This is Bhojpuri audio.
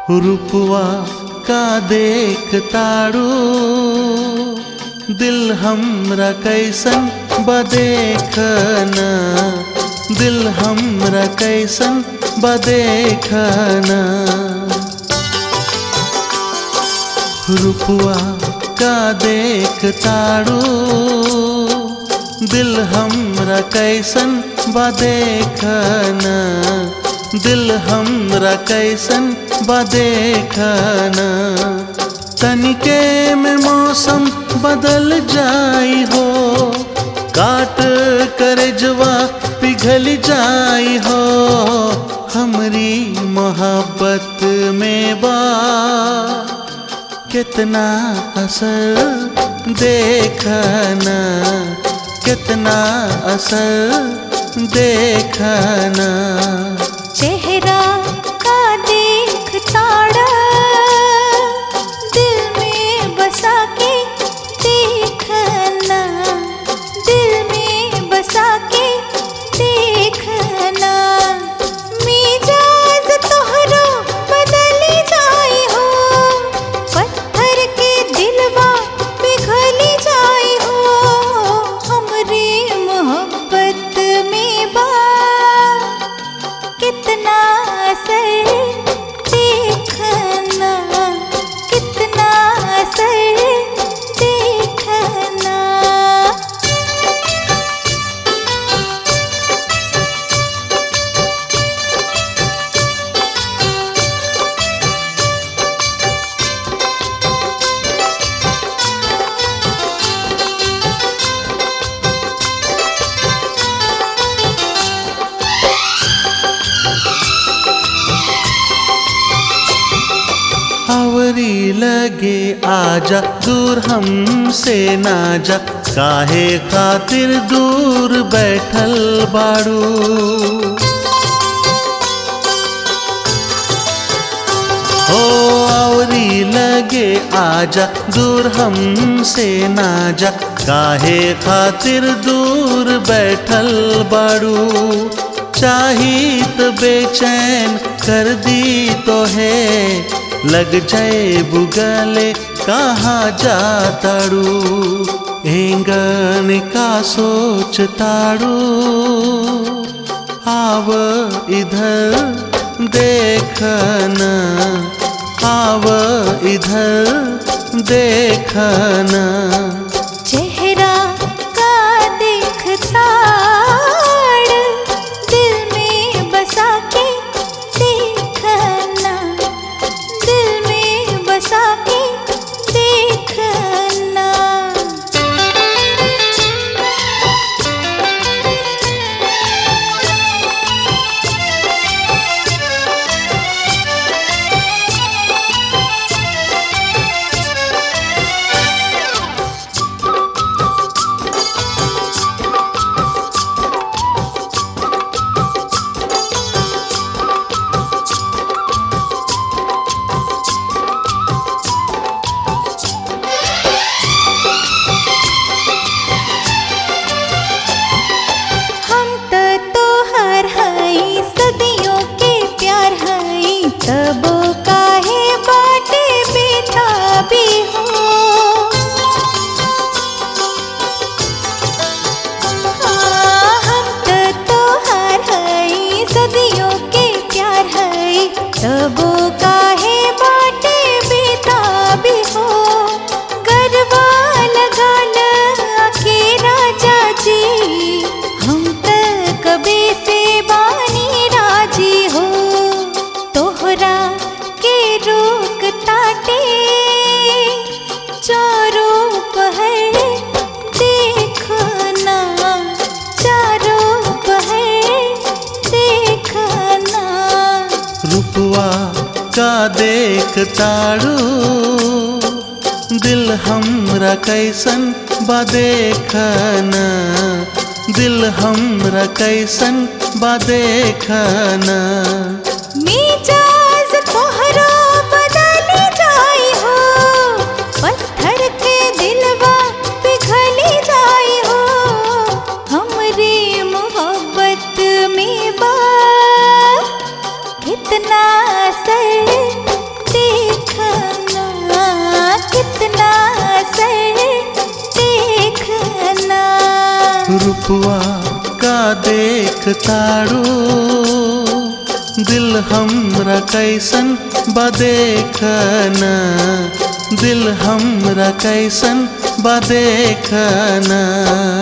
रूपवा का देख ताड़ू दिल हमरा कैसन बदेखना, दिल हमरा कैसन बदेखना। रूपवा का देख ताड़ू दिल हमरा कैसन बदेखना, दिल हमरा कैसन बदेखना। तनिके में मौसम बदल जाई हो, काट करजवा पिघल जाई हो। हमरी मोहब्बत में बा कितना असर देखना, कितना असर देखना। चेहरा का देख ताड़ा दिल में बसा के देखना, दिल में बसा के देखना। मिजाज तोहरो बदल जाई हो, पत्थर के दिलवा पिघल जाई हो। हमरे मोहब्बत में बा कितना असर देखना, कितना असर देखना। आवरी लगे आजा दूर हमसे ना जा, काहे खातिर दूर बैठल बाड़ू। ओ आवरी लगे आजा दूर हमसे ना जा, काहे खातिर दूर बैठल बाड़ू। चाहित बेचैन कर दी तो है, लग जाए बुगले कहाँ जाताड़ू। एंगन का सोच ताड़ू, आव इधर देखना, आव इधर देखना। चेहरा का देख ताड़ दिल में बसा के देखना, दिल में बसा के देखना। तबो काहे बाटे बेताबी हो, हाँ हम तोहार हई सदियों के प्यार हई। तबो काहे बाटे बेताबी हो, गरबा लगा के राजा जी हम त कबे से बानी राजी हो। तोहरा के रोक ताटे चारों पहर देखना, चारों पहर देखना। रूपवा का देख ताड़ू दिल हमरा कैसन बदेखना, दिल हमरा कैसन बदेखना। मिजाज तोहरो बदल जाई हो, पत्थर के दिलवा पिघल जाई हो। हमरे मोहब्बत में बा कितना असर रूपवा का देख ताड़ू दिल हमरा कैसन बा देखना दिल हमरा कैसन बा देखना।